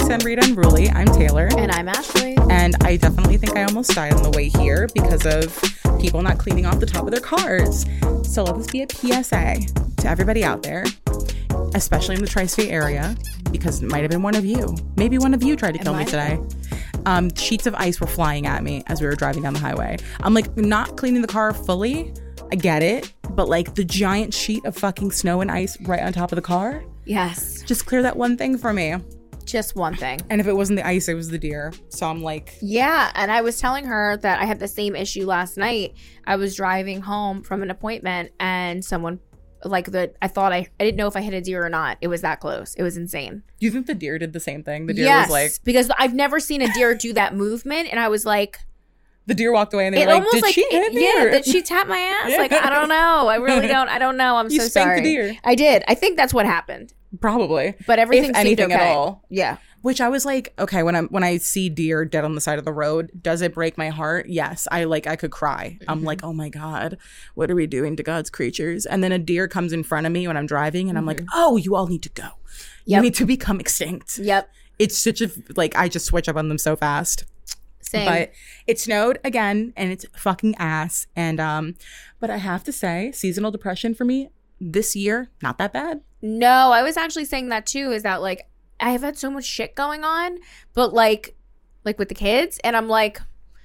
San Rita and Ruli. I'm Taylor. And I'm Ashley. And I definitely think I almost died on the way here because of people not cleaning off the top of their cars. So let this be a PSA to everybody out there, especially in the tri-state area, because it might have been one of you. Maybe one of you tried to kill me today. Sheets of ice were flying at me as we were driving down the highway. I'm like, not cleaning the car fully. I get it. But like the giant sheet of fucking snow and ice right on top of the car. Yes. Just clear that one thing for me. Just one thing. And if it wasn't the ice, it was the deer. So I'm like... Yeah, and I was telling her that I had the same issue last night. I was driving home from an appointment and someone... I didn't know if I hit a deer or not. It was that close. It was insane. Do you think the deer did the same thing? The deer yes, was like... because I've never seen a deer do that movement, and I was like... The deer walked away and they were like, did she hit me? Yeah, did she tap my ass? Like, I don't know. I really don't. I don't know. I'm you so sorry. You spanked the deer. I did. I think that's what happened. Probably. But everything if anything seemed okay. at all. Yeah. Which I was like, okay, when I see deer dead on the side of the road, does it break my heart? Yes. I could cry. I'm like, oh my God, what are we doing to God's creatures? And then a deer comes in front of me when I'm driving and I'm like, oh, you all need to go. You need to become extinct. Yep. It's such a, I just switch up on them so fast. Same. But it snowed again and it's fucking ass. And, but I have to say, seasonal depression for me this year, not that bad. No, I was actually saying that too, is that like, I have had so much shit going on, but like with the kids, and I'm like,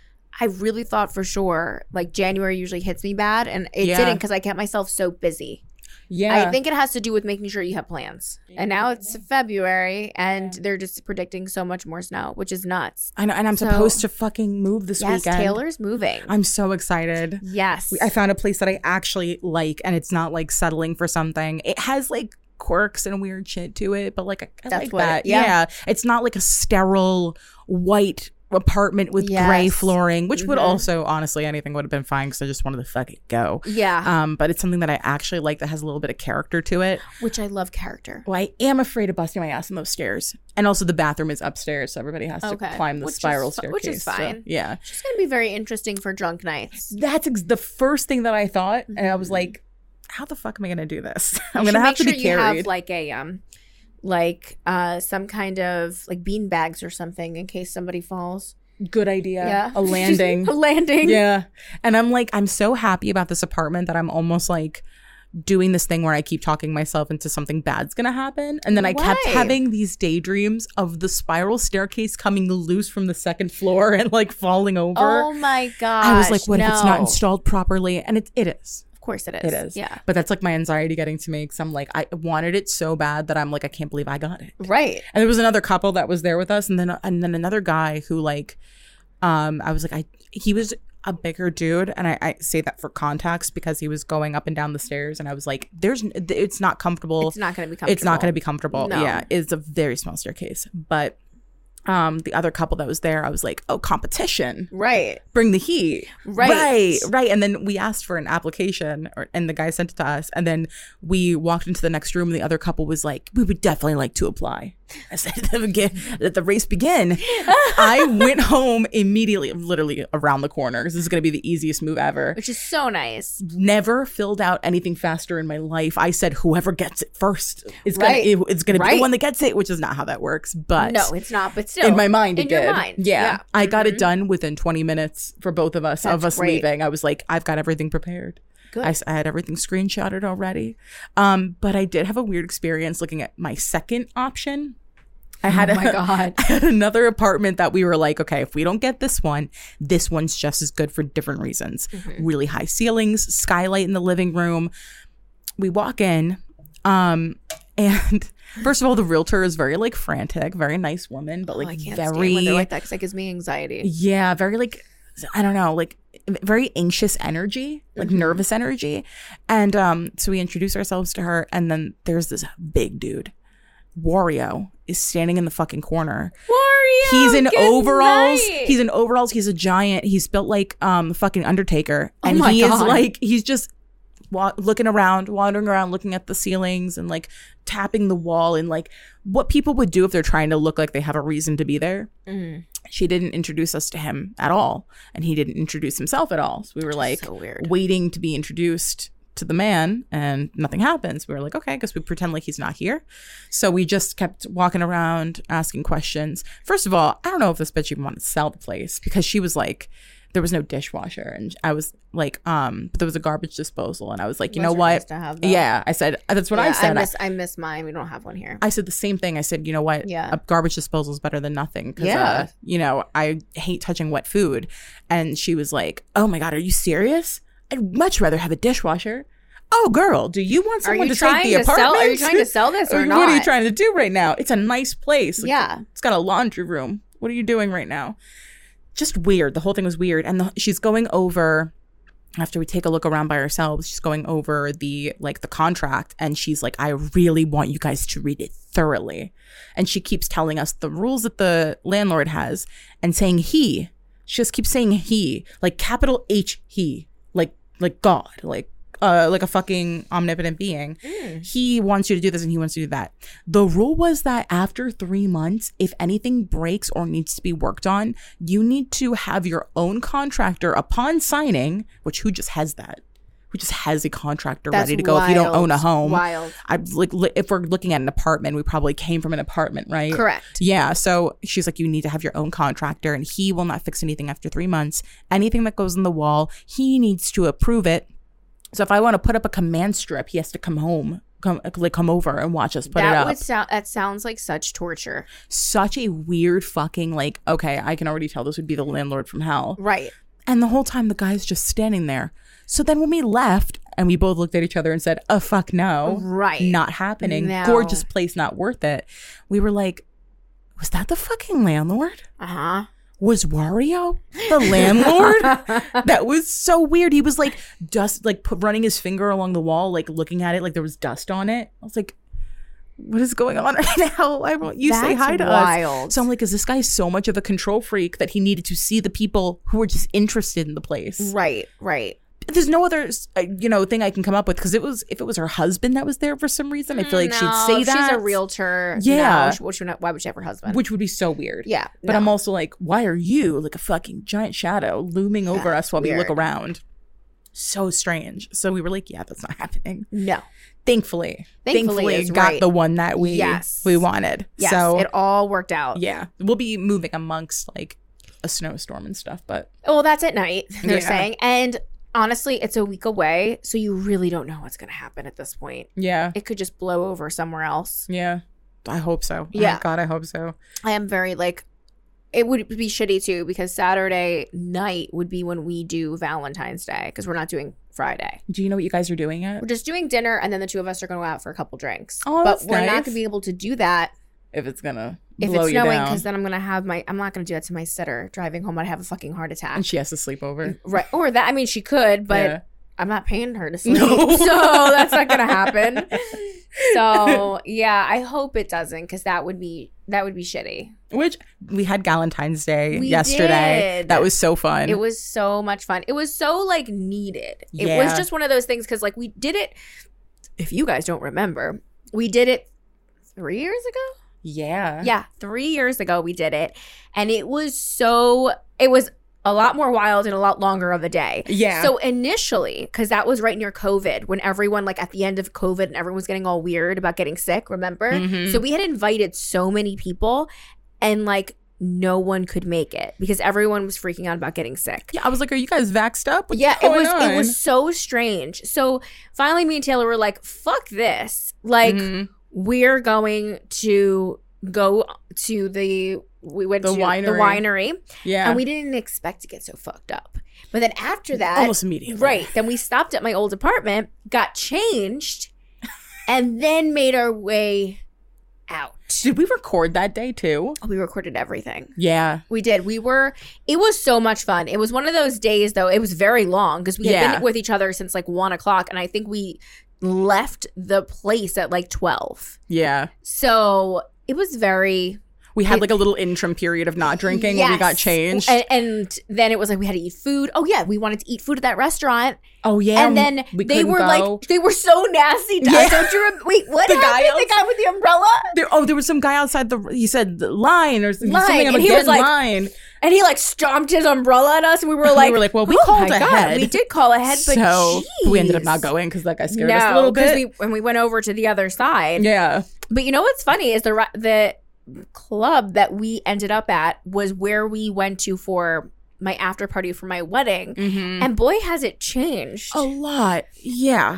I really thought for sure, like January usually hits me bad, and it didn't because I kept myself so busy. Yeah. I think it has to do with making sure you have plans. And now it's February, and they're just predicting so much more snow, which is nuts. I know, and I'm supposed to fucking move this weekend. Yes, Taylor's moving. I'm so excited. Yes. I found a place that I actually like, and it's not like settling for something. It has like quirks and weird shit to it, but like I like that. Yeah. It's not like a sterile white apartment with gray flooring, which would also, honestly, anything would have been fine because I just wanted to fucking go. Yeah. But it's something that I actually like that has a little bit of character to it. Which I love character. Well, I am afraid of busting my ass on those stairs. And also the bathroom is upstairs, so everybody has to climb the spiral staircase. Which is fine. So, yeah. It's just going to be very interesting for drunk nights. That's the first thing that I thought. And I was like, how the fuck am I going to do this? I'm going to have to be carried. You have like a some kind of like bean bags or something in case somebody falls. Good idea. Yeah. A landing. A landing. Yeah. And I'm like, I'm so happy about this apartment that I'm almost like doing this thing where I keep talking myself into something bad's gonna happen. And then I kept having these daydreams of the spiral staircase coming loose from the second floor and like falling over. Oh my gosh. I was like, what if it's not installed properly? And it is. Of course it is. It is. Yeah. But that's like my anxiety getting to me because I'm like, I wanted it so bad that I'm like, I can't believe I got it. Right. And there was another couple that was there with us, and then another guy who like, I was like, he was a bigger dude, and I say that for context because he was going up and down the stairs, and I was like, it's not comfortable. It's not going to be comfortable. It's not going to be comfortable. No. Yeah, it's a very small staircase, but. The other couple that was there, I was like, oh, competition. Right. Bring the heat. Right. Right. And then we asked for an application and the guy sent it to us. And then we walked into the next room and the other couple was like, we would definitely like to apply. I said, let the race begin. I went home immediately, literally around the corner because this is going to be the easiest move ever. Which is so nice. Never filled out anything faster in my life. I said, whoever gets it first is going to be the one that gets it, which is not how that works. But no, it's not. But still, in my mind, it did. In your mind. Yeah. I got it done within 20 minutes for both of us, That's great. leaving. I was like, I've got everything prepared. Good. I had everything screenshotted already. But I did have a weird experience looking at my second option. I had I had another apartment that we were like, okay, if we don't get this one's just as good for different reasons. Mm-hmm. Really high ceilings, skylight in the living room. We walk in, and first of all, the realtor is very like frantic, very nice woman, but like I can't very stand when they're like that because that gives me anxiety. Yeah, very like, I don't know, like very anxious energy, like nervous energy. And so we introduce ourselves to her, and then there's this big dude. Wario is standing in the fucking corner. Wario, he's in overalls. Night. He's in overalls. He's a giant. He's built like fucking Undertaker, and is like he's just looking around, wandering around, looking at the ceilings and like tapping the wall and like what people would do if they're trying to look like they have a reason to be there. Mm. She didn't introduce us to him at all, and he didn't introduce himself at all. So we were like so weird. waiting to be introduced to the man and nothing happens. We were like, okay, I guess we pretend like he's not here. So we just kept walking around asking questions. First of all, I don't know if this bitch even wanted to sell the place because she was like, there was no dishwasher. And I was like, but there was a garbage disposal. And I was like, you know what? Nice to have that. Yeah, I said, that's what I said. I miss mine. We don't have one here. I said the same thing. I said, you know what? Yeah. A garbage disposal is better than nothing. Yeah. You know, I hate touching wet food. And she was like, oh my God, are you serious? I'd much rather have a dishwasher. Oh, girl, do you want someone to take the apartment? Are you trying to sell this or not? What are you trying to do right now? It's a nice place. Like, yeah. It's got a laundry room. What are you doing right now? Just weird. The whole thing was weird. And she's going over, after we take a look around by ourselves, she's going over the contract. And she's like, I really want you guys to read it thoroughly. And she keeps telling us the rules that the landlord has and saying he. She just keeps saying he, like capital H he, like God, like a fucking omnipotent being. He wants you to do this and he wants you to do that. The rule was that after 3 months, if anything breaks or needs to be worked on, you need to have your own contractor upon signing, which who just has that? Who just has a contractor ready to go if you don't own a home? Wild. If we're looking at an apartment, we probably came from an apartment, right? Correct. Yeah. So she's like, you need to have your own contractor and he will not fix anything after 3 months. Anything that goes in the wall, he needs to approve it. So if I want to put up a command strip, he has to come over and watch us put it up. That sounds like such torture. Such a weird fucking okay, I can already tell this would be the landlord from hell. Right. And the whole time the guy's just standing there. So then when we left and we both looked at each other and said, oh, fuck no. Right. Not happening. No. Gorgeous place, not worth it. We were like, was that the fucking landlord? Uh-huh. Was Wario the landlord? That was so weird. He was like running his finger along the wall, like looking at it like there was dust on it. I was like, what is going on right now? Why won't you say hi to us? So I'm like, is this guy so much of a control freak that he needed to see the people who were just interested in the place? Right, right. There's no other, thing I can come up with because if it was her husband that was there for some reason, I feel like she'd say that. She's a realtor. Yeah. No, why would she have her husband? Which would be so weird. Yeah. But I'm also like, why are you like a fucking giant shadow looming over us while we look around? So strange. So we were like, yeah, that's not happening. No. Thankfully it's got right. the one that we wanted. Yes, so it all worked out. Yeah. We'll be moving amongst like a snowstorm and stuff, but. Well, that's at night, they're saying. And honestly, it's a week away, so you really don't know what's going to happen at this point. Yeah. It could just blow over somewhere else. Yeah. I hope so. Yeah. Oh, God, I hope so. I am very it would be shitty too because Saturday night would be when we do Valentine's Day because we're not doing Friday. Do you know what you guys are doing yet? We're just doing dinner and then the two of us are going to go out for a couple drinks. Oh, but that's we're not nice. going to be able to do that if it's going to if blow it's you snowing down. because then I'm going to have I'm not going to do that to my sitter. Driving home, I'd have a fucking heart attack. And she has to sleep over. Right. Or that, I mean, she could, but Yeah. I'm not paying her to sleep. No. So that's not going to happen. So yeah, I hope it doesn't because that would be shitty. Which we had Galentine's Day We yesterday. did. That was so fun. It was so much fun. It was so needed. It Yeah. was just one of those things because we did it. If you guys don't remember, we did it 3 years ago. Yeah. Yeah, 3 years ago we did it, and it was a lot more wild and a lot longer of a day. Yeah. So initially, because that was right near COVID, when everyone, at the end of COVID and everyone was getting all weird about getting sick, remember? Mhm. So we had invited so many people and no one could make it because everyone was freaking out about getting sick. Yeah, I was like, are you guys vaxxed up? What's Yeah, going it on? was so strange. So finally me and Taylor were like, fuck this. Mhm. We're going to go to we went The to winery. the winery. Yeah. And we didn't expect to get so fucked up. But then after that, almost immediately. right, then we stopped at my old apartment, got changed, and then made our way out. Did we record that day too? We recorded everything. Yeah. We did. It was so much fun. It was one of those days, though. It was very long because we had Yeah. been with each other since 1 o'clock. And I think we left the place at 12. Yeah. So it was very... We had a little interim period of not drinking when we got Yes. changed. And then it was we had to eat food. Oh, yeah. We wanted to eat food at that restaurant. Oh, yeah. And then we they couldn't were go. they were so nasty to Yeah. us. Don't you wait, what The guy happened? The guy with the umbrella? There was some guy outside he said the line or something Line, about and he get was like- line. And he like stomped his umbrella at us, and we were like, well, we oh called my ahead. God, we did call ahead, but so we ended up jeez. not going because that guy scared us a little bit. When we went over to the other side. Yeah. But you know what's funny is the club that we ended up at was where we went to for my after party for my wedding, and boy has it changed a lot. Yeah.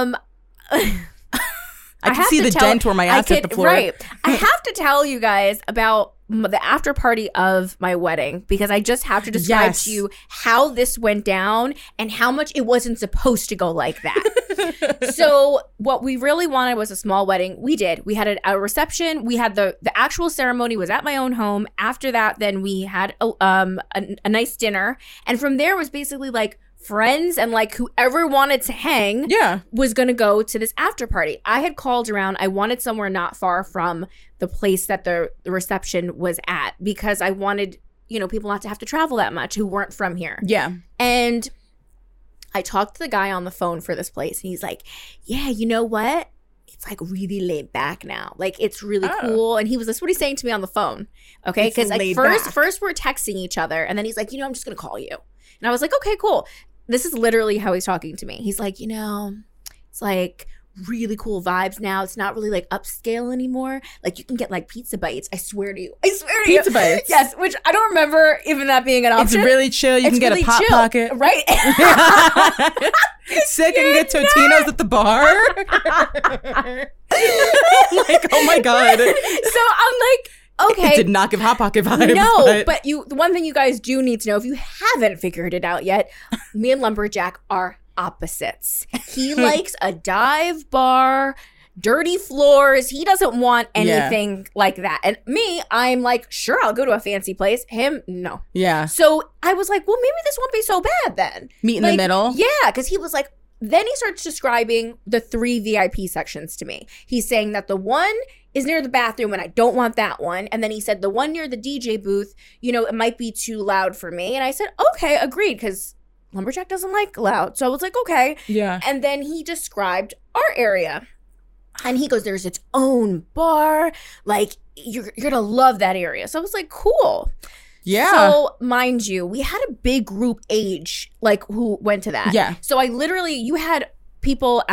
I can see the dent where my ass hit the floor. Right. I have to tell you guys about the after party of my wedding because I just have to describe to you how this went down and how much it wasn't supposed to go like that. So what we really wanted was a small wedding. We did. We had a reception. We had the actual ceremony was at my own home. After that, then we had a nice dinner. And from there was basically like friends and like whoever wanted to hang was going to go to this after party. I had called around. I wanted somewhere not far from the place that the reception was at because I wanted, people not to have to travel that much who weren't from here. Yeah. And I talked to the guy on the phone for this place and he's like, yeah, you know what? It's like really laid back now. Like it's really cool. And that's what he's saying to me on the phone. Okay. Because like first we're texting each other and then he's like, I'm just going to call you. And I was like, okay, cool. This is literally how he's talking to me. He's like, it's like really cool vibes now. It's not really like upscale anymore. Like you can get like pizza bites. I swear to you. Pizza bites. Yes, which I don't remember even that being an option. It's really chill. You can get a Pop Pocket. Right. Sick and get Totinos at the bar. Like, oh my God. So I'm like, okay. It did not give Hot Pocket vibes. No, but the one thing you guys do need to know, if you haven't figured it out yet, me and Lumberjack are opposites. He likes a dive bar, dirty floors. He doesn't want anything like that. And me, I'm like, sure, I'll go to a fancy place. Him, no. Yeah. So I was like, well, maybe this won't be so bad then. Meet in the middle? Yeah, because he was like, then he starts describing the 3 VIP sections to me. He's saying that the one is near the bathroom and I don't want that one. And then he said the one near the DJ booth, it might be too loud for me. And I said, okay, agreed, because Lumberjack doesn't like loud. So I was like, okay. Yeah. And then he described our area. And he goes, there's its own bar. Like, you're going to love that area. So I was like, cool. Yeah. So, mind you, we had a big group age, like, who went to that. Yeah. So you had people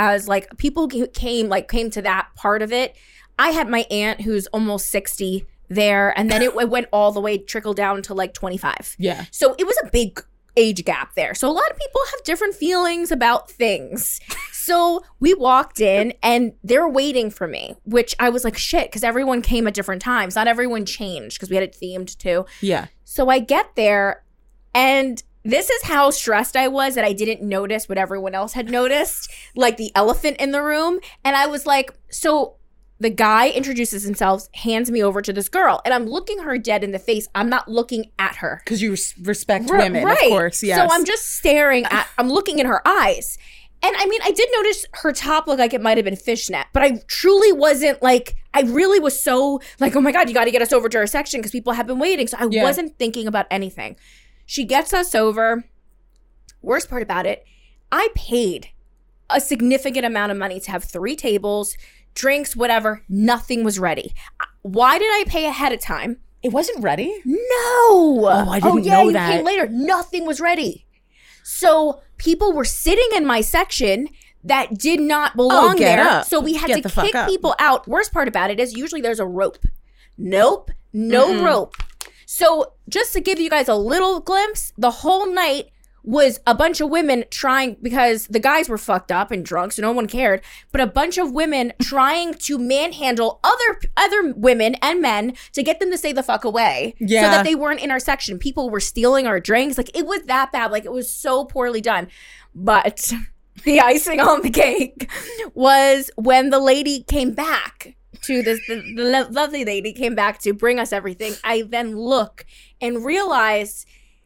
came to that part of it. I had my aunt who's almost 60 there, and then it went all the way, trickled down to like 25. Yeah. So it was a big age gap there. So a lot of people have different feelings about things. So we walked in and they're waiting for me, which I was like, shit, because everyone came at different times. Not everyone changed because we had it themed too. Yeah. So I get there and this is how stressed I was that I didn't notice what everyone else had noticed, like the elephant in the room. And I was like, so the guy introduces himself, hands me over to this girl, and I'm looking her dead in the face. I'm not looking at her. Because you respect women, right. Of course, yes. So I'm just staring I'm looking in her eyes. And I mean, I did notice her top looked like it might have been fishnet, but I truly wasn't like, I really was so like, oh my God, you got to get us over to our section because people have been waiting. So I wasn't thinking about anything. She gets us over. Worst part about it, I paid a significant amount of money to have 3 tables, drinks, whatever. Nothing was ready. Why did I pay ahead of time? It wasn't ready? No. Oh, I didn't know that. You came later. Nothing was ready. So people were sitting in my section that did not belong there. Up. So we had to kick people out. Worst part about it is usually there's a rope. Nope. No rope. So just to give you guys a little glimpse, the whole night was a bunch of women trying, because the guys were fucked up and drunk, so no one cared, but a bunch of women trying to manhandle other women and men to get them to stay the fuck away so that they weren't in our section. People were stealing our drinks. Like, it was that bad. Like, it was so poorly done. But the icing on the cake was when the lady came back to this, the lovely lady came back to bring us everything. I then look and realize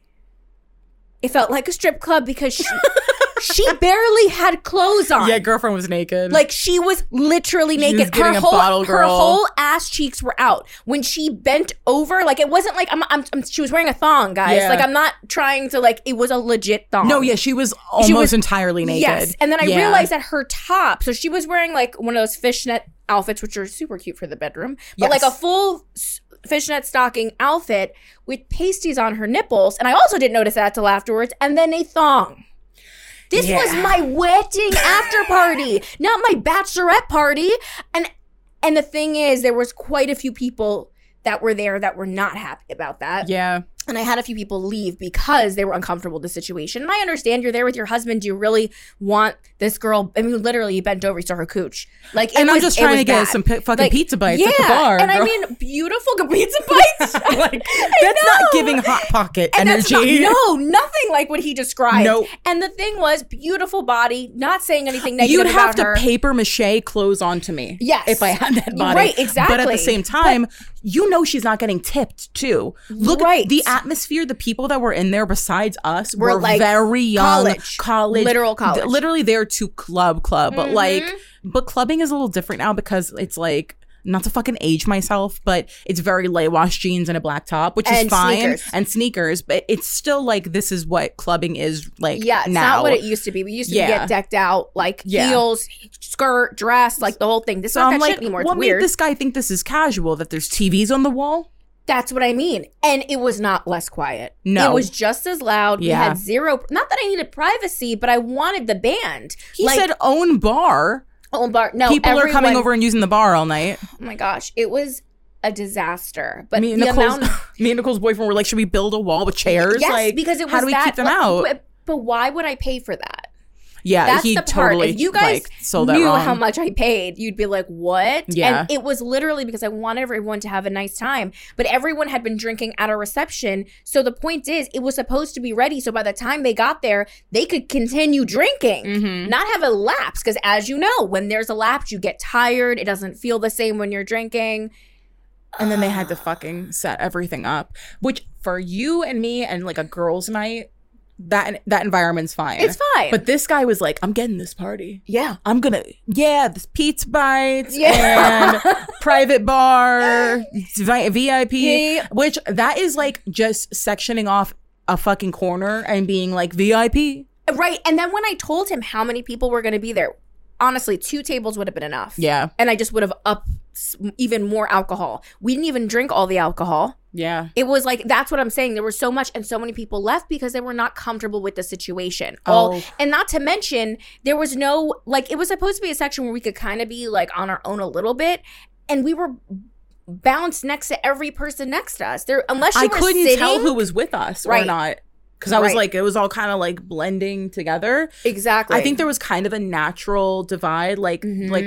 it felt like a strip club because she barely had clothes on. Yeah, girlfriend was naked. Like, she was literally naked. She was Her whole ass cheeks were out. When she bent over, like, it wasn't like she was wearing a thong, guys. Yeah. Like, I'm not trying to, like, it was a legit thong. No, yeah, she was almost entirely naked. Yes, and then I realized that her top, so she was wearing, like, one of those fishnet outfits, which are super cute for the bedroom, but like a full fishnet stocking outfit with pasties on her nipples. And I also didn't notice that till afterwards. And then a thong. This was my wedding after party, not my bachelorette party. And the thing is, there was quite a few people that were there that were not happy about that. Yeah. And I had a few people leave because they were uncomfortable with the situation. And I understand you're there with your husband. Do you really want this girl? I mean, literally, you bent over, you saw her cooch. Like, I'm just trying to get some fucking pizza bites at the bar. And girl. I mean, beautiful pizza bites. Like, that's not giving Hot Pocket and energy. Nothing like what he described. Nope. And the thing was, beautiful body, not saying anything negative about her. You'd have to paper mache clothes onto me. Yes. If I had that body. Right, exactly. But at the same time, you know she's not getting tipped, too. Look at the atmosphere, the people that were in there besides us were like very young. College. Literal college. Literally there to club. But clubbing is a little different now because it's like, not to fucking age myself, but it's very light wash jeans and a black top, which is fine. And sneakers. But it's still like, this is what clubbing is like now. Yeah, it's not what it used to be. We used to get decked out, like heels, skirt, dress, like the whole thing. This is not that shit anymore. It's weird. What made this guy think this is casual, that there's TVs on the wall? That's what I mean. And it was not less quiet. No. It was just as loud. Yeah. We had zero, not that I needed privacy, but I wanted the band. He said own bar. Own bar. No, people are coming over and using the bar all night. Oh my gosh. It was a disaster. But me and Nicole's boyfriend were like, should we build a wall with chairs? Yes, like, because it was how do we keep them out? But why would I pay for that? Yeah, that's he the part. totally If you guys sold that knew wrong. how much I paid, you'd be like, what? Yeah. And it was literally because I wanted everyone to have a nice time. But everyone had been drinking at a reception. So the point is, it was supposed to be ready. So by the time they got there, they could continue drinking, not have a lapse. Because as you know, when there's a lapse, you get tired. It doesn't feel the same when you're drinking. And then they had to fucking set everything up. Which for you and me and like a girls' night, that environment's fine. It's fine. But this guy was like, I'm getting this party. Yeah. I'm gonna, this pizza bites and private bar, VIP, which that is like just sectioning off a fucking corner and being like VIP. Right. And then when I told him how many people were going to be there, honestly, 2 tables would have been enough. Yeah. And I just would have upped even more alcohol. We didn't even drink all the alcohol. Yeah. It was like, that's what I'm saying. There was so much and so many people left because they were not comfortable with the situation. And not to mention, there was no, like, it was supposed to be a section where we could kind of be like on our own a little bit. And we were bounced next to every person next to us. There, unless you were couldn't sitting, tell who was with us or not. Because I was like, it was all kind of like blending together. Exactly. I think there was kind of a natural divide, like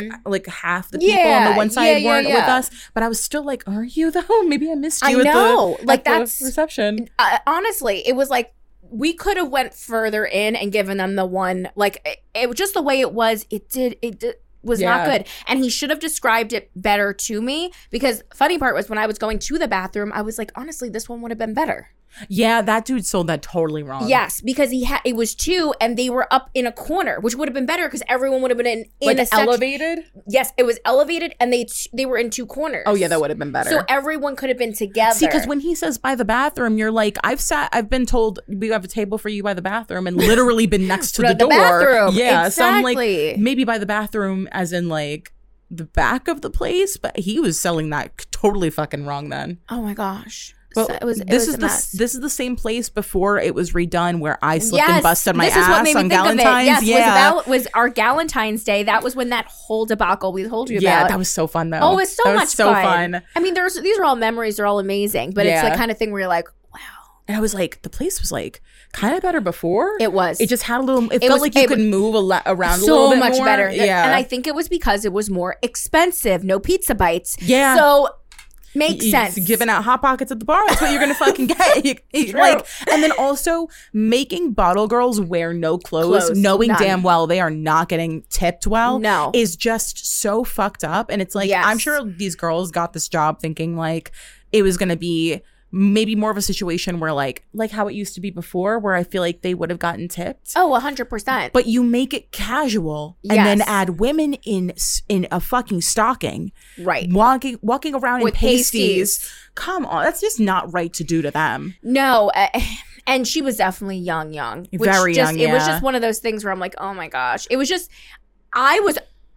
half the people on the one side weren't with us. But I was still like, are you though? Maybe I missed you at the reception. Honestly, it was like, we could have went further in and given them the one, like, it was just the way it was. It was not good. And he should have described it better to me, because funny part was when I was going to the bathroom, I was like, honestly, this one would have been better. Yeah, that dude sold that totally wrong. Yes, because it was 2 and they were up in a corner, which would have been better because everyone would have been in a elevated? Yes, it was elevated and they were in 2 corners. Oh yeah, that would have been better. So everyone could have been together. See, because when he says by the bathroom, you're like, I've been told we have a table for you by the bathroom and literally been next to the door. Bathroom. Yeah, exactly. So I'm like, maybe by the bathroom as in like the back of the place, but he was selling that totally fucking wrong then. Oh my gosh. But this is the same place before it was redone where I slipped and busted my ass on Galentine's. Yes, was our Galentine's Day. That was when that whole debacle we told you about. Yeah, that was so fun though. Oh, it was so much fun. I mean, these are all memories. They're all amazing. But it's the kind of thing where you're like, wow. And I was like, the place was like kind of better before. It was. It just had a little. It felt like you could move around a little bit more. So much better. Yeah. And I think it was because it was more expensive. No pizza bites. Yeah. So. Makes sense. Giving out Hot Pockets at the bar, that's what you're gonna fucking get. Like, and then also making bottle girls wear no clothes, knowing damn well they are not getting tipped well, is just so fucked up. And it's like, I'm sure these girls got this job thinking like it was gonna be maybe more of a situation where like how it used to be before, where I feel like they would have gotten tipped. Oh, 100%. But you make it casual and then add women in a fucking stocking, right? Walking around with in pasties. Come on, that's just not right to do to them. No, and she was definitely young, very young. It was just one of those things where I'm like, oh my gosh, it was just. I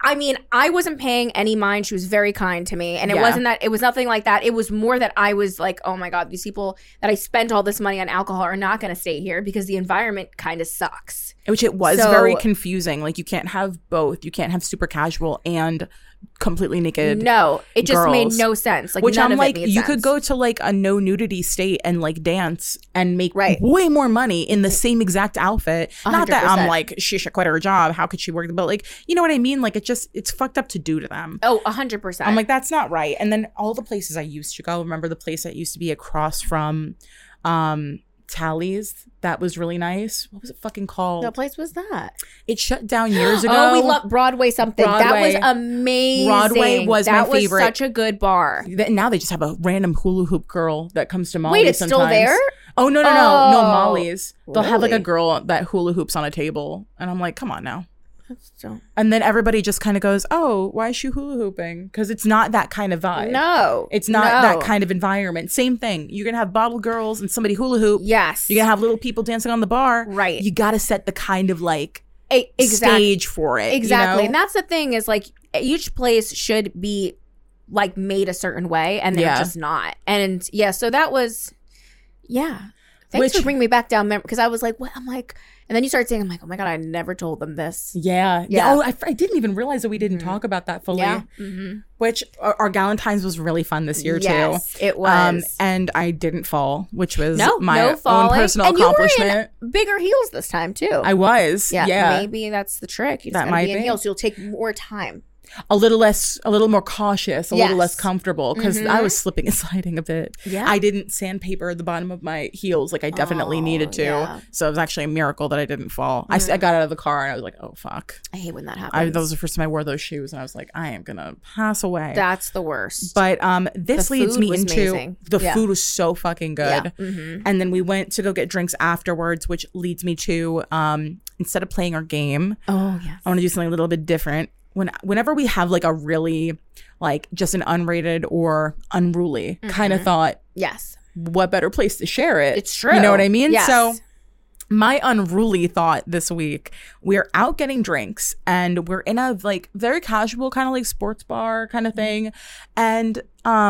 I mean, I wasn't paying any mind. She was very kind to me. And it Yeah. wasn't that, it was nothing like that. It was more that I was like, oh my God, these people that I spent all this money on alcohol are not going to stay here because the environment kind of sucks. Which it was So- very confusing. Like, you can't have both. You can't have super casual and completely naked. No, it just made girls. no sense. Like, Which none I'm of like, it made you sense. could go to like a no nudity state and like dance and make Right. way more money in the same exact outfit. Not that 100%. I'm like, she should quit her job. How could she work? But like, you know what I mean? Like, it's fucked up to do to them. Oh, 100%. I'm like, that's not right. And then all the places I used to go, remember the place that used to be across from Tally's? That was really nice. What was it fucking called? what place was that? It shut down years ago. Oh, we love Broadway something. Broadway. That was amazing. Broadway was my favorite. That was such a good bar. Now they just have a random hula hoop girl that comes to Molly's. Wait, it's still sometimes. there? Oh, no, Oh, Molly's. They'll have like a really? girl that hula hoops on a table. And I'm like, come on now. So- And then everybody just kind of goes, oh, why is she hula hooping? Because it's not that kind of vibe. No. It's not that kind of environment. Same thing. You're going to have bottle girls and somebody hula hoop. Yes. You're going to have little people dancing on the bar. Right. You got to set the kind of like Exactly. stage for it. Exactly. You know? And that's the thing is like each place should be like made a certain way and they're Yeah. just not. And yeah, so that was, yeah. Thanks Which- for bringing me back down memory because I was like, what? I'm like, and then you start saying, I'm like, oh my God, I never told them this. Yeah. Yeah. Oh, I didn't even realize that we didn't talk about that fully. Yeah. Mm-hmm. Which our Galentine's was really fun this year Yes, too. it was. And I didn't fall, which was No my own falling. personal And you were in accomplishment. bigger heels this time too. I was. Yeah. Maybe that's the trick. You just That gotta might be in be. heels. So you'll take more time. A little more cautious, a little Yes. less comfortable because I was slipping and sliding a bit. Yeah. I didn't sandpaper the bottom of my heels like I definitely needed to. yeah. So it was actually a miracle that I didn't fall. I got out of the car and I was like, oh, fuck. I hate when that happens. That was the first time I wore those shoes and I was like, I am going to pass away. That's the worst. But this The leads food me was into amazing. the Yeah. food was so fucking good. Yeah. Mhm. And then we went to go get drinks afterwards, which leads me to instead of playing our game, Oh yes. I want to do something a little bit different. Whenever we have like a really like just an unrated or unruly kind of thought, Yes. what better place to share it? It's true. You know what I mean? Yes. So my unruly thought this week, we're out getting drinks and we're in a like very casual kind of like sports bar kind of thing. And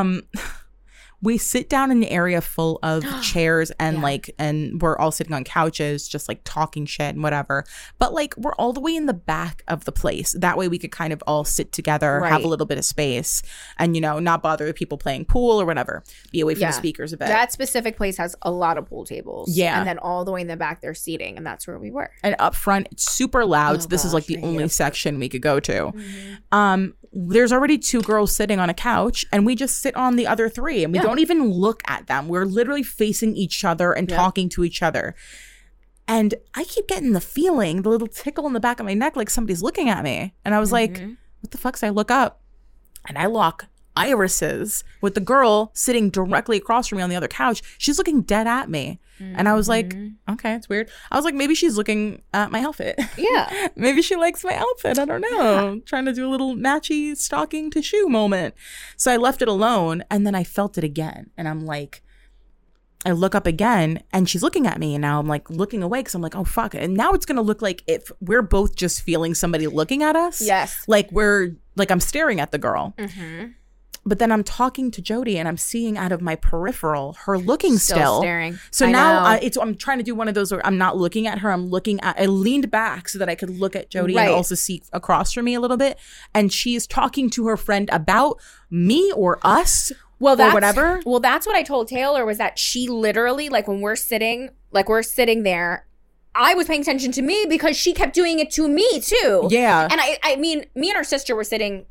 we sit down in an area full of chairs and and we're all sitting on couches, just like talking shit and whatever. But like we're all the way in the back of the place. That way we could kind of all sit together, have Right. a little bit of space and, you know, not bother the people playing pool or whatever. Be away from the speakers a bit. That specific place has a lot of pool tables. Yeah. And then all the way in the back there's seating, and that's where we were. And up front, it's super loud. Oh, So this is like gosh, the I only hate it. section we could go to. There's already 2 girls sitting on a couch, and we just sit on the other 3, and we don't even look at them. We're literally facing each other and talking to each other. And I keep getting the feeling, the little tickle in the back of my neck, like somebody's looking at me. And I was like, what the fuck? So I look up, and I lock irises with the girl sitting directly across from me on the other couch. She's looking dead at me. And I was like, okay, it's weird. I was like, maybe she's looking at my outfit. Yeah. Maybe she likes my outfit. I don't know. Trying to do a little matchy stocking to shoe moment. So I left it alone and then I felt it again. And I'm like, I look up again and she's looking at me. And now I'm like looking away because I'm like, oh, fuck. And now it's going to look like if we're both just feeling somebody looking at us. Yes. Like I'm staring at the girl. But then I'm talking to Jody and I'm seeing out of my peripheral her looking still. Staring. So I now know. I'm trying to do one of those where I'm not looking at her. I leaned back so that I could look at Jody Right. and also see across from me a little bit. And she's talking to her friend about me or us Well, that's or whatever. Well, that's what I told Taylor was that she literally, like when we're sitting there, I was paying attention to me because she kept doing it to me too. Yeah. And I mean, me and her sister were sitting,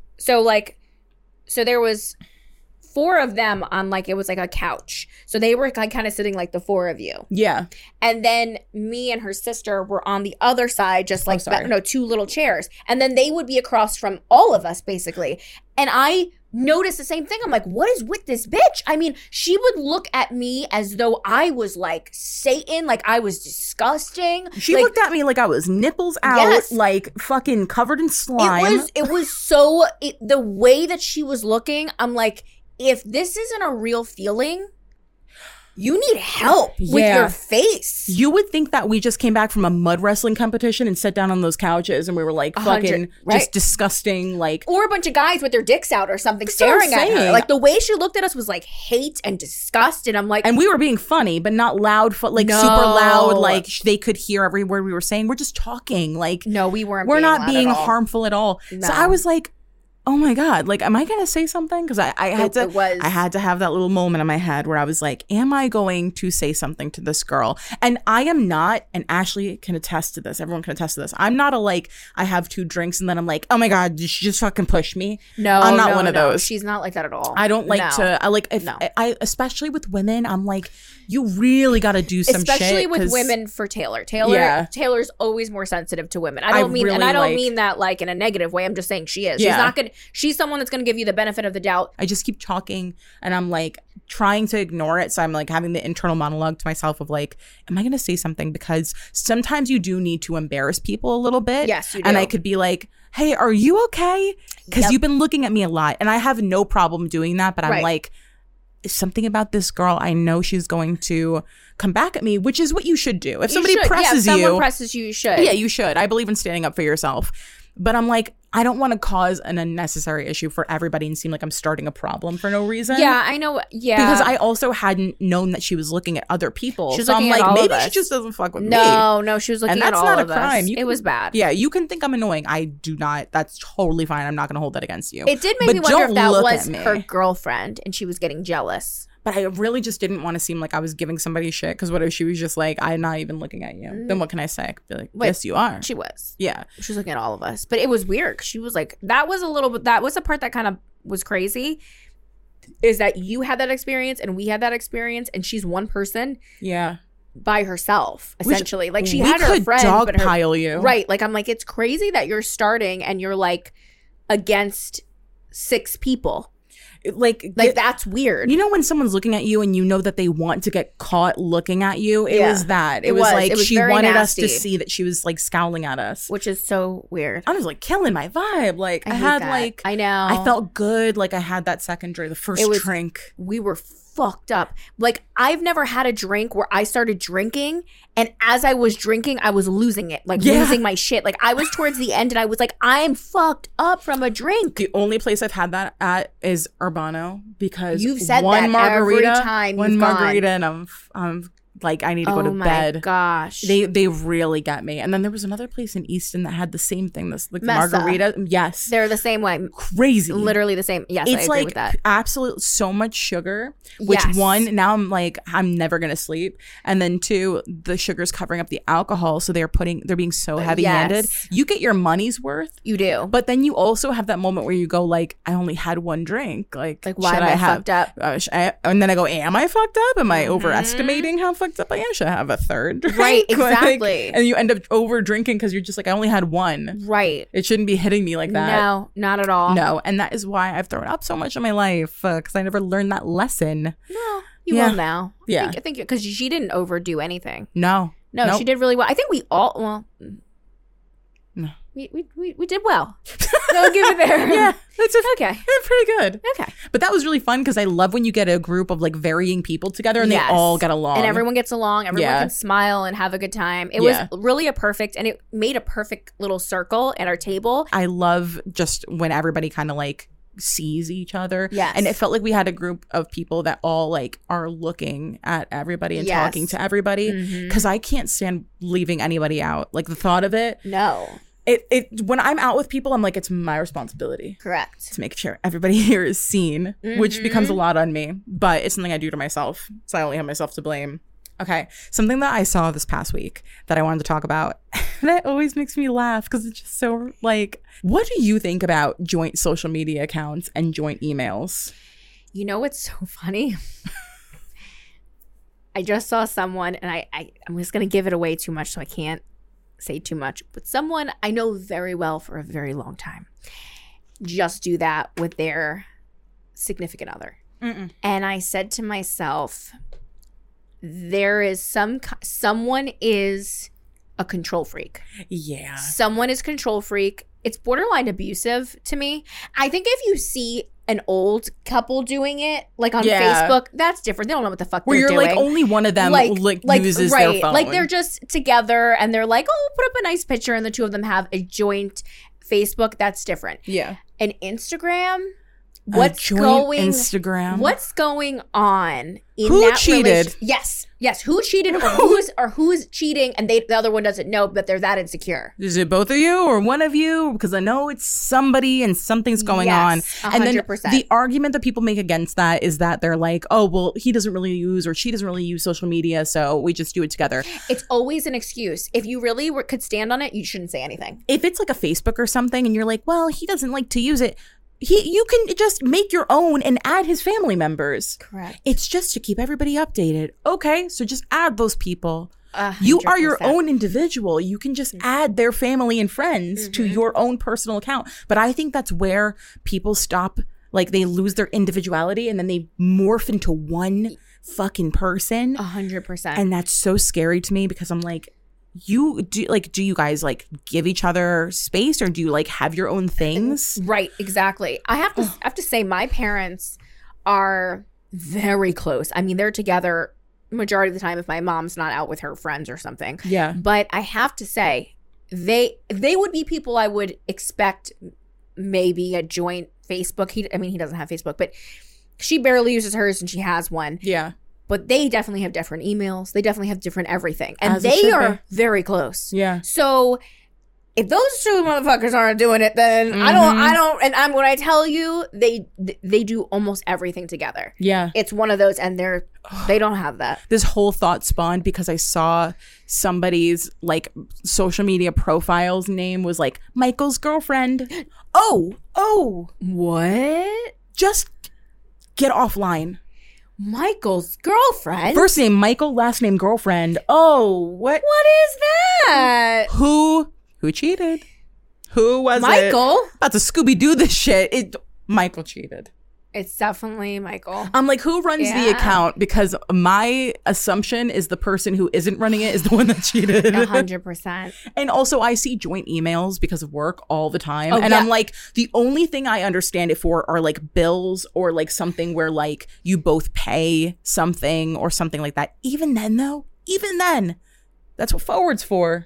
so there was 4 of them on it was like a couch. So they were kind of sitting like the 4 of you. Yeah. And then me and her sister were on the other side, just like, sorry. 2 little chairs. And then they would be across from all of us, basically. And I noticed the same thing. I'm like, what is with this bitch? I mean, she would look at me as though I was like Satan, like I was disgusting. She Like, looked at me like I was nipples out, Yes. like fucking covered in slime. It was so, the way that she was looking, I'm like, if this isn't a real feeling, you need help with your face. You would think that we just came back from a mud wrestling competition and sat down on those couches and we were like fucking just disgusting, like. Or a bunch of guys with their dicks out or something staring at her. Like the way she looked at us was like hate and disgust. And I'm like. And we were being funny, but not loud, super loud. Like they could hear every word we were saying. We're just talking. Like. No, we weren't. We're not being harmful at all. No. So I was like, oh my God, like, am I going to say something? Because I had to have that little moment in my head where I was like, am I going to say something to this girl? And I am not, and Ashley can attest to this. Everyone can attest to this. I'm not a like, I have 2 drinks and then I'm like, oh my God, did she just fucking push me? No, I'm not one of those. She's not like that at all. I don't like to, I like, if I, especially with women, I'm like, you really got to do some shit. Especially with women for Taylor. Taylor's always more sensitive to women. I don't mean that like in a negative way. I'm just saying she is. She's someone that's going to give you the benefit of the doubt. I just keep talking and I'm like trying to ignore it. So I'm like having the internal monologue to myself of like, am I going to say something? Because sometimes you do need to embarrass people a little bit. Yes, you do. And I could be like, hey, are you okay? Because you've been looking at me a lot. And I have no problem doing that. But I'm like, something about this girl, I know she's going to come back at me, which is what you should do. If somebody presses you. If someone presses you, you should. Yeah, you should. I believe in standing up for yourself. But I'm like, I don't want to cause an unnecessary issue for everybody and seem like I'm starting a problem for no reason. Yeah, I know. Yeah. Because I also hadn't known that she was looking at other people. So I'm like, maybe she just doesn't fuck with me. No, she was looking at all of us. And that's not a crime. It was bad. Yeah, you can think I'm annoying. I do not. That's totally fine. I'm not going to hold that against you. It did make me wonder if that was her girlfriend and she was getting jealous. But I really just didn't want to seem like I was giving somebody shit. Because what if she was just like, I'm not even looking at you? Then what can I say? I could be like, yes, you are. She was. Yeah. She was looking at all of us. But it was weird. She was like, that was the part that kind of was crazy. Is that you had that experience and we had that experience. And she's one person. Yeah. By herself, essentially. Like she had her friend. But dogpile you. Right. Like I'm like, it's crazy that you're starting and you're like against 6 people. Like that's weird. You know when someone's looking at you and you know that they want to get caught looking at you? It was that. It was like she wanted nasty. Us to see that she was like scowling at us. Which is so weird. I was like killing my vibe. Like I had that. Like I know. I felt good. Like I had that second drink, the first drink. We were fucked up. Like I've never had a drink where I started drinking and as I was drinking I was losing it, like losing my shit. Like I was towards the end and I was like, I'm fucked up from a drink. The only place I've had that at is Urbano because you've said one that margarita, every time one margarita and I'm like, I need to go to bed. Oh my gosh. They really get me. And then there was another place in Easton that had the same thing. This like Mesa. Margarita. Yes. They're the same way. Crazy. Literally the same. Yes, it's I agree with that. Absolute so much sugar. Which one, now I'm like, I'm never gonna sleep. And then 2, the sugar's covering up the alcohol. So they're being so heavy handed. Yes. You get your money's worth. You do. But then you also have that moment where you go like, I only had one drink. Like why am I fucked up? And then I go, am I fucked up? Am I overestimating how fucked up I am? Should I have a third drink? Right, exactly. Like, and you end up over drinking because you're just like, I only had one. Right. It shouldn't be hitting me like that. No, not at all. No, and that is why I've thrown up so much in my life because I never learned that lesson. No, you will now. Yeah. I think because she didn't overdo anything. No, she did really well. I think we all, no. We did well. Don't give it there. Yeah. That's okay. Pretty good. Okay. But that was really fun because I love when you get a group of like varying people together and they all get along. And everyone gets along. Everyone can smile and have a good time. It was really and it made a perfect little circle at our table. I love just when everybody kind of like sees each other. Yes. And it felt like we had a group of people that all like are looking at everybody and talking to everybody because I can't stand leaving anybody out. Like the thought of it. No. It when I'm out with people, I'm like, it's my responsibility. Correct. To make sure everybody here is seen, which becomes a lot on me, but it's something I do to myself. So I only have myself to blame. Okay. Something that I saw this past week that I wanted to talk about, and it always makes me laugh because it's just so like, what do you think about joint social media accounts and joint emails? You know what's so funny? I just saw someone, and I'm just going to give it away too much, so I can't say too much, but someone I know very well for a very long time just do that with their significant other. And I said to myself, there is someone is a control freak. Yeah. Someone is control freak. It's borderline abusive to me. I think if you see an old couple doing it, like on Yeah. Facebook, that's different. They don't know what the fuck Where they're you're doing. like only one of them uses their phone. Like they're just together and they're like, oh, put up a nice picture, and the two of them have a joint Facebook. That's different. Yeah. And Instagram, Instagram. What's going on in Who that cheated? Yes. Who cheated or who's cheating, and the other one doesn't know, but they're that insecure. Is it both of you or one of you? Because I know it's somebody and something's going on. 100%. And then the argument that people make against that is that they're like, oh, well, he doesn't really use or she doesn't really use social media, so we just do it together. It's always an excuse. If you really could stand on it, you shouldn't say anything. If it's like a Facebook or something and you're like, well, he doesn't like to use it, you can just make your own and add his family members. Correct. It's just to keep everybody updated. Okay, so just add those people. 100%. You are your own individual. You can just add their family and friends to your own personal account. But I think that's where people stop, like they lose their individuality and then they morph into one fucking person. 100%. And that's so scary to me because I'm like, do you guys like give each other space or do you like have your own things? Right, exactly. I have to say my parents are very close. I mean, they're together majority of the time if my mom's not out with her friends or something. Yeah. But I have to say they would be people I would expect maybe a joint Facebook. He doesn't have Facebook, but she barely uses hers and she has one. Yeah. But they definitely have different emails. They definitely have different everything. And As it they should are be. very close. Yeah. So if those two motherfuckers aren't doing it, then I don't. And when I tell you, they do almost everything together. Yeah. It's one of those, and they don't have that. This whole thought spawned because I saw somebody's like social media profile's name was like Michael's girlfriend. Oh, What? just get offline. Michael's girlfriend? First name Michael, last name girlfriend. Oh, what? What is that? Who cheated? Who was it? Michael? About to Scooby-Doo this shit. Michael cheated. It's definitely Michael. I'm like, who runs the Yeah. account? Because my assumption is the person who isn't running it is the one that cheated. 100%. And also, I see joint emails because of work all the time. Oh, and yeah. I'm like, the only thing I understand it for are like bills or like something where like you both pay something or something like that. Even then, that's what forward's for.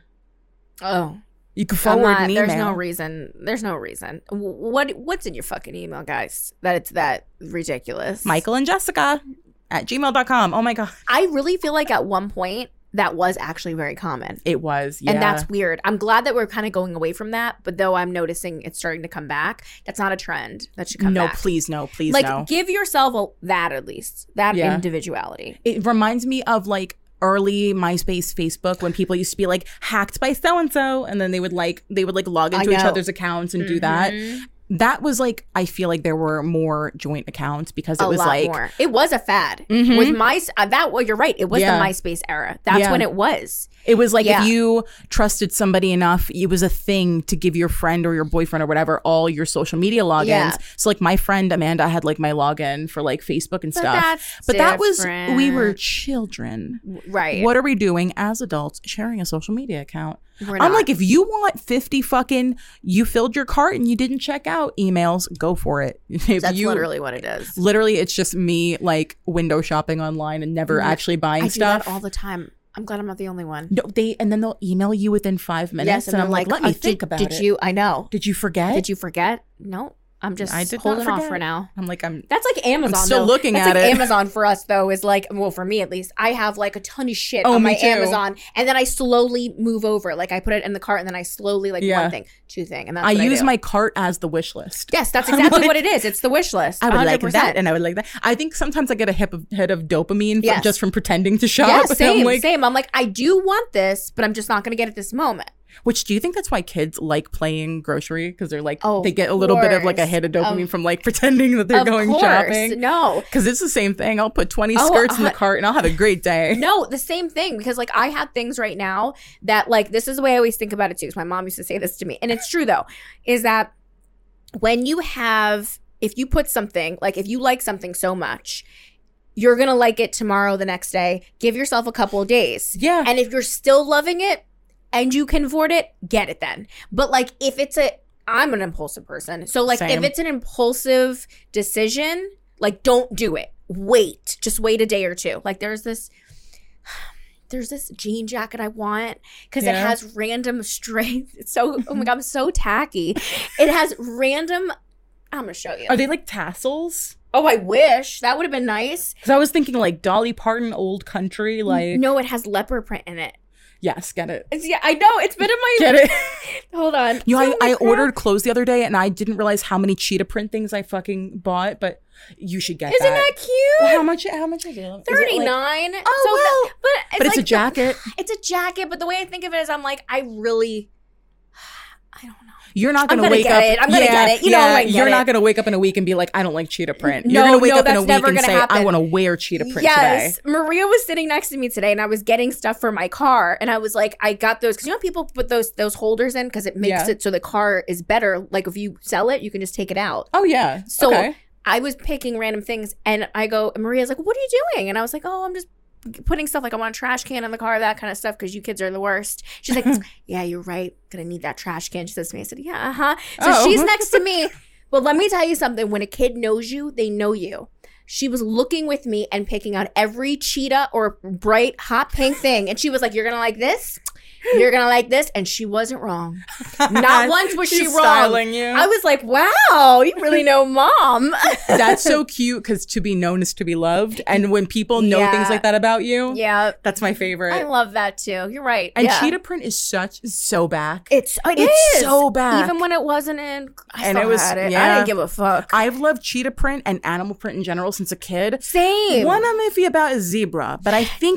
Oh. You can forward an email. There's no reason. What's in your fucking email, guys? That it's that ridiculous. Michael and Jessica at gmail.com. Oh my God. I really feel like at one point that was actually very common. It was. Yeah. And that's weird. I'm glad that we're kind of going away from that, but though I'm noticing it's starting to come back, that's not a trend that should come back. Please no. Like, give yourself that at least. That Yeah. individuality. It reminds me of like early MySpace, Facebook, when people used to be like hacked by so-and-so, and then they would log into each other's accounts and do that. That was like, I feel like there were more joint accounts because it was lot like more. It was a fad with you're right. It was Yeah. the MySpace era. That's Yeah. when it was. it was like Yeah. if you trusted somebody enough, it was a thing to give your friend or your boyfriend or whatever all your social media logins. Yeah. So like my friend Amanda had like my login for like Facebook and stuff. that's But that was different. we were children. Right. What are we doing as adults sharing a social media account? We're I'm not. like, if you want 50 fucking, you filled your cart and you didn't check out emails, go for it. If That's you, literally what it is. Literally, it's just me like window shopping online and never actually buying I stuff. do that all the time. I'm glad I'm not the only one. No, and then they'll email you within 5 minutes. Yes, and I'm like, let me oh, think about did it. you? I know. Did you forget? Did you forget? No. I'm just I did not holding off forget. for now. I'm like, That's like Amazon. I'm still though. looking That's at like it. Amazon for us though is like, well, for me at least, I have like a ton of shit Oh, on me my too. Amazon, and then I slowly move over. Like I put it in the cart, and then I slowly Yeah. one thing, two thing, and that's I what use do. my cart as the wish list. Yes, that's I'm exactly like, what it is. It's the wish list. I would 100%. like that, and I would like that. I think sometimes I get a hit of dopamine Yes. just from pretending to shop. Yeah, And same, I'm like, same. I'm like, I do want this, but I'm just not going to get it this moment. which do you think that's why kids like playing grocery? Because they're like, Oh, they get a little bit of like a course. hit of dopamine from like pretending that they're Of going course. shopping. No. Because it's the same thing. I'll put 20 Oh, skirts in the cart and I'll have a great day. No, the same thing, because like I have things right now that like, this is the way I always think about it too, because my mom used to say this to me, and it's true though, is that when you have, if you put something, like if you like something so much, you're gonna like it tomorrow, the next day. Give yourself a couple of days. Yeah. And if you're still loving it and you can afford it, get it then. But like if it's I'm an impulsive person. So like Same. if it's an impulsive decision, like don't do it. Wait. Just wait a day or two. Like there's this jean jacket I want because it has random strings. It's so, oh my God, I'm so tacky. It has random, I'm going to show you. Are they like tassels? Oh, I wish. That would have been nice. Because I was thinking like Dolly Parton, old country, like. No, it has leopard print in it. Yes, get it. Yeah, I know. It's been in my. Get it. Hold on. You know, I crap. ordered clothes the other day and I didn't realize how many cheetah print things I fucking bought, but you should get Isn't that. that cute? Well, how much is it? $39. Oh, well. But It's a jacket. It's a jacket, but the way I think of it is I'm like, I don't know. You're not I'm going to gonna wake get up. it. I'm gonna get it. You know I'm gonna get you're it. not going to wake up in a week and be like, I don't like cheetah print. No, You're going to wake up in that's a week never and gonna say, happen. I want to wear cheetah print Yes. today. Maria was sitting next to me today and I was getting stuff for my car and I was like, I got those because you know people put those holders in because it makes it so the car is better. Like if you sell it, you can just take it out. Oh, yeah. So okay. I was picking random things and I go, and Maria's like, what are you doing? And I was like, oh, I'm just putting stuff like I want a trash can in the car, that kind of stuff, because you kids are the worst. She's like, yeah, you're right. Gonna need that trash can. She says to me, I said, yeah, uh-huh. So she's next to me. Well, let me tell you something. When a kid knows you, they know you. She was looking with me and picking out every cheetah or bright hot pink thing. And she was like, you're gonna like this? You're gonna like this, and she wasn't wrong. Not once was she She's wrong. styling you. I was like, "Wow, you really know, Mom." That's so cute because to be known is to be loved, and when people know things like that about you, Yeah, that's my favorite. I love that too. You're right. And yeah. cheetah print is so back. It's It's so back. Even when it wasn't in, I And still it was- had it. yeah. I didn't give a fuck. I've loved cheetah print and animal print in general since a kid. Same. One I'm iffy about is zebra, but I think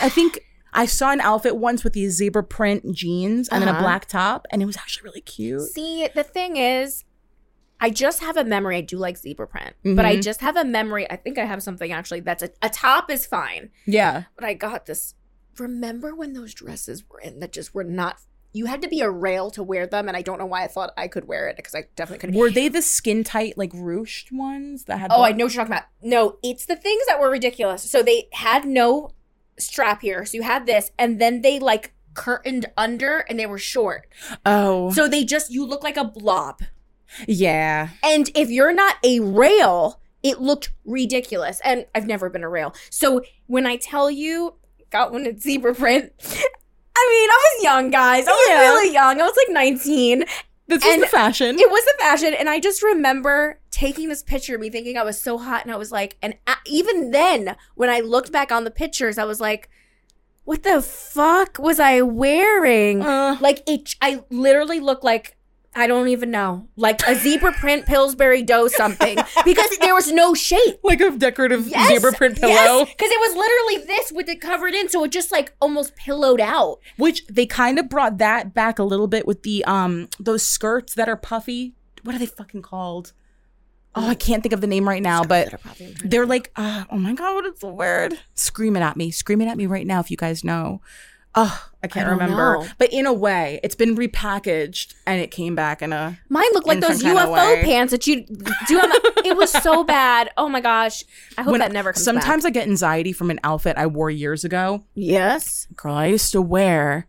I saw an outfit once with these zebra print jeans and then a black top, and it was actually really cute. See, the thing is, I just have a memory. I do like zebra print, but I just have a memory. I think I have something actually that's a top is fine. Yeah. But I got this. Remember when those dresses were in that just were not. You had to be a rail to wear them, and I don't know why I thought I could wear it because I definitely couldn't. Were they the skin tight, like ruched ones that had? Oh, I know what you're talking about. No, it's the things that were ridiculous. So they had no strap here. So you had this, and then they like curtained under, and they were short. Oh, So they just, you look like a blob. yeah. And if you're not a rail, it looked ridiculous. And I've never been a rail. So when I tell you, got one in zebra print. I mean, I was young, guys. I was really young. I was like 19. This was the fashion. It was the fashion. And I just remember taking this picture of me thinking I was so hot. And I was like, and even then, when I looked back on the pictures, I was like, what the fuck was I wearing? Like, I literally looked like, I don't even know, like a zebra print Pillsbury Dough something, because there was no shape. Like a decorative zebra print pillow. Yes, because it was literally this with it covered in, so it just like almost pillowed out. Which they kind of brought that back a little bit with the those skirts that are puffy. What are they fucking called? Oh, I can't think of the name right now, but they're like, oh my God, what is the word? Scream it at me right now if you guys know. Oh, I can't remember. know. But in a way, it's been repackaged and it came back in a... Mine looked like in those some kinda UFO way. pants that you do. It was so bad. Oh my gosh. I hope that never comes Sometimes back. I get anxiety from an outfit I wore years ago. Yes. Girl, I used to wear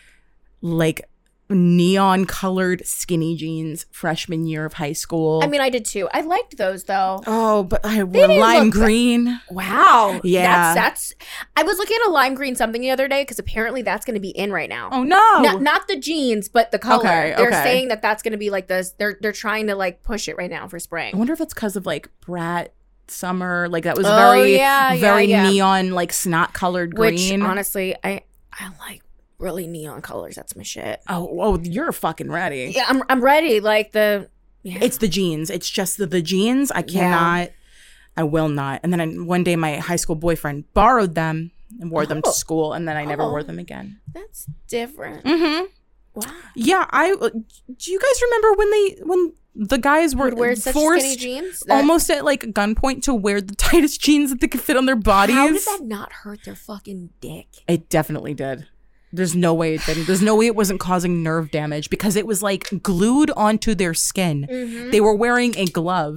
like neon colored skinny jeans freshman year of high school. I mean, I did too. I liked those though. Oh, but I wore didn't lime look ba- green. Wow. Yeah. That's I was looking at a lime green something the other day because apparently that's going to be in right now. Oh no. Not the jeans, but the color. Okay, They're okay. saying that that's going to be like this. They're trying to like push it right now for I spring. wonder if it's because of like Brat Summer. Like that was Oh, very yeah, very yeah. neon, like snot colored green. Which honestly, I like really neon colors. That's my shit. Oh, you're fucking ready. Yeah, I'm ready. Like It's the jeans. It's just the jeans. I cannot. I will not. And then one day my high school boyfriend borrowed them and wore them to school, and then I never wore them again. That's different. Mm-hmm. Wow. Yeah, do you guys remember when the guys were Would wear such forced skinny jeans? almost at like gunpoint to wear the tightest jeans that they could fit on their bodies? How did that not hurt their fucking dick? It definitely did. There's no way it didn't. There's no way it wasn't causing nerve damage because it was like glued onto their skin. Mm-hmm. They were wearing a glove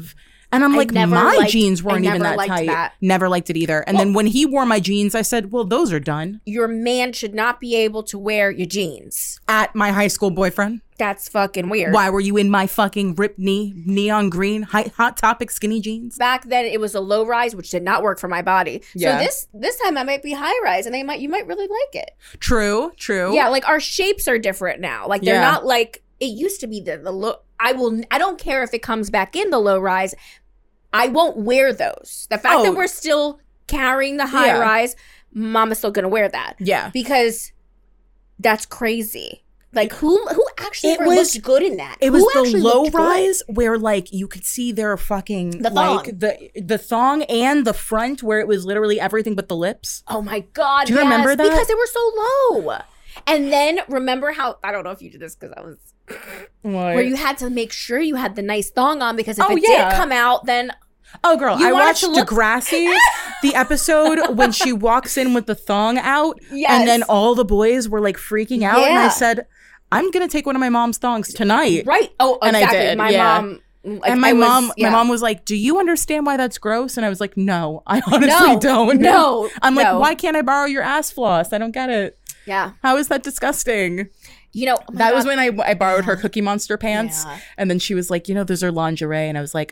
And I'm I like, never my liked- jeans weren't I even never that liked tight. that. Never liked it either. And then when he wore my jeans, I said, well, those are done. Your man should not be able to wear your jeans. At my high school boyfriend. That's fucking weird. Why were you in my fucking ripped knee, neon green, hot topic skinny jeans? Back then it was a low rise, which did not work for my body. Yeah. So this time I might be high rise, and you might really like it. True. Yeah, like our shapes are different now. Like they're Yeah. not like it used to be. The low. I don't care if it comes back in the low rise. I won't wear those. The fact that we're still carrying the high Yeah. rise, Mama's still gonna wear that. Yeah. Because that's crazy. Like who actually It ever was- looked good in that? It was Who the actually low looked good? rise where like you could see their fucking The thong. like the thong and the front where it was literally everything but the lips. Oh my God. Do you remember that? Because they were so low. And then remember how, I don't know if you did this because I was, where you had to make sure you had the nice thong on because if Oh, it yeah. did come out, then Oh, girl, You I wanted watched to look- Degrassi, the episode when she walks in with the thong out, Yes. and then all the boys were like freaking out, and I Yeah. said, I'm gonna take one of my mom's thongs tonight. right. Oh, And I exactly. did, My yeah. mom. Like, And my I was- mom yeah. was like, do you understand why that's gross? And I was like, no, I honestly don't. No. I'm like, no. why can't I borrow your ass floss? I don't get it. Yeah. How is that disgusting? You know, oh my That was God. when I borrowed her Cookie Monster pants. Yeah. And then she was like, those are lingerie. And I was like,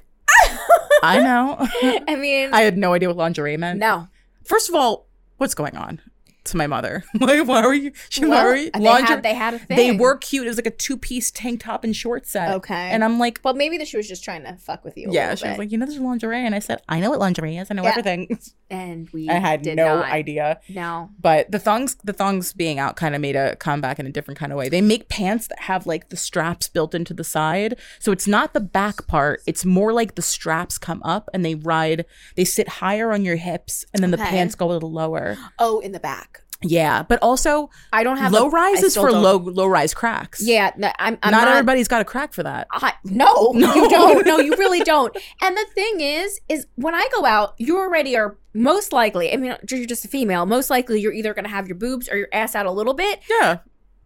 I know. I mean, I had no idea what lingerie meant. no. First of all, what's going on? To my mother. Like, why were you? Why Well, were you? they had a thing. They were cute. It was like a 2-piece tank top and short set. Okay. And I'm like, Well, maybe she was just trying to fuck with you. yeah. She was like, this is lingerie. And I said, I know what lingerie is. I know Yeah. everything. and we I had did no not. idea. No. But the thongs being out kind of made a comeback in a different kind of way. They make pants that have like the straps built into the side. So it's not the back part. It's more like the straps come up and they sit higher on your hips and then the Okay. pants go a little lower. Oh, in the back. Yeah. But also I don't have low I rise is still for don't- low rise cracks. Yeah, no, I'm not everybody's got a crack for that. No, No. you don't. No, you really don't. And the thing is when I go out, you already are most likely, I mean, you're just a female, most likely you're either going to have your boobs or your ass out a little bit. Yeah.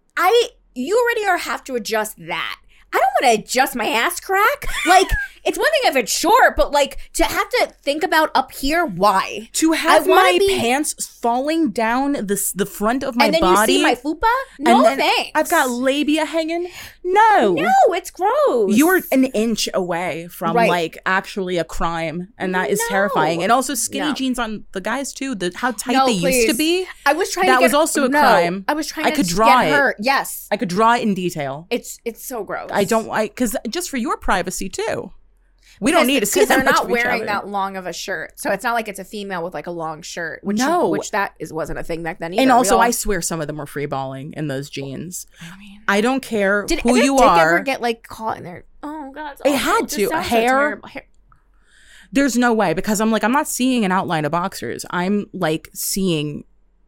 You already have to adjust that. I don't want to adjust my ass crack. Like, it's one thing if it's short, but like to have to think about up here, why? To have I wanna my be- pants falling down the front of my And then body. you see my fupa? No and then thanks. I've got labia hanging. No. No, it's gross. You're an inch away from Right. like actually a crime, and that is No. terrifying. And also skinny No. jeans on the guys too. How tight No, they used to please. be. I was trying That to get, was also a no, crime. I was trying I to could just draw get it. her. Yes. I could draw it in detail. It's so gross. Because just for your privacy too. We don't need to see because that they're much not of each wearing other. that long of a shirt, so it's not like it's a female with like a long shirt. Which No. wasn't a thing back then either. And also, We all- I swear some of them were free balling in those jeans. I mean, I don't care did who their you dick are. ever get like caught in there? Oh God, it's It awful. had just to. sounds so Hair. terrible. There's no way because I'm not seeing an outline of boxers. I'm like seeing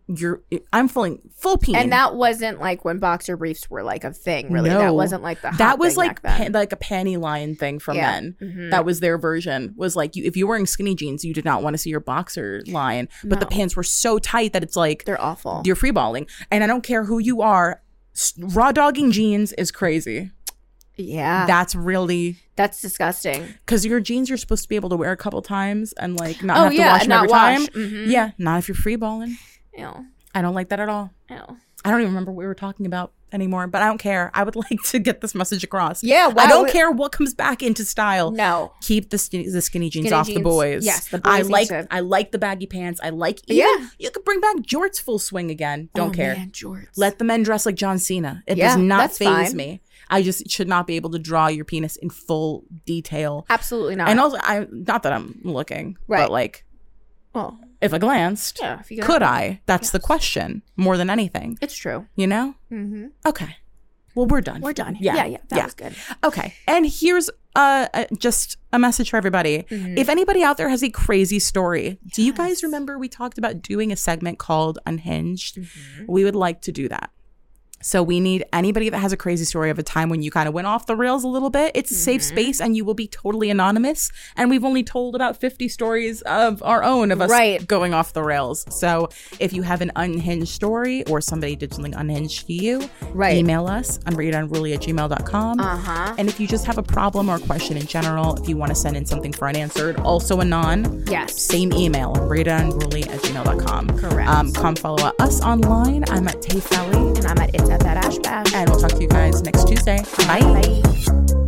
I'm feeling full peen. And that wasn't like when boxer briefs were like a thing. Really, No. that wasn't like the hot that was thing like back then. like a panty line thing for Yeah. men. Mhm. That was their version. Was like if you were wearing skinny jeans, you did not want to see your boxer line, but the No. pants were so tight that it's like They're awful. you're free balling. And I don't care who you are, raw dogging jeans is crazy. Yeah, That's really that's disgusting. because your jeans you're supposed to be able to wear a couple times and like not Oh, have to yeah, wash them not every wash. time. Mhm. Yeah, not if you're free balling. Ew. I don't like that at all. Ew. I don't even remember what we were talking about anymore, but I don't care. I would like to get this message across. Yeah, I wow. don't care what comes back into style. No. Keep the skinny jeans Skinny off the jeans. boys. Yes, the I boys like need to- I like the baggy pants. I like Yeah. you could bring back jorts full swing again. Don't Oh, care. man, jorts. Let the men dress like John Cena. It Yeah, does not that's faze fine. me. I just should not be able to draw your penis in full detail. Absolutely not. And also, not that I'm looking, Right. but like well, if I glanced, yeah, if you could I? That's the question more than anything. It's true. You know? Mm-hmm. Okay. Well, we're done. We're done. Yeah. Yeah. That was good. Okay. And here's just a message for everybody. Mhm. If anybody out there has a crazy story, do you guys remember we talked about doing a segment called Unhinged? Mm-hmm. We would like to do that. So we need anybody that has a crazy story of a time when you kind of went off the rails a little bit. It's a safe space and you will be totally anonymous. And we've only told about 50 stories of our own of us going off the rails. So if you have an unhinged story or somebody did something unhinged to you, email us on rateunruly@gmail.com. And if you just have a problem or a question in general, if you want to send in something for unanswered, also anon, same email, rateunruly@gmail.com. Correct. Come follow us online. I'm at Tay Felly. And I'm at It's at That Ash Bash. And we'll talk to you guys next Tuesday. Bye. Bye.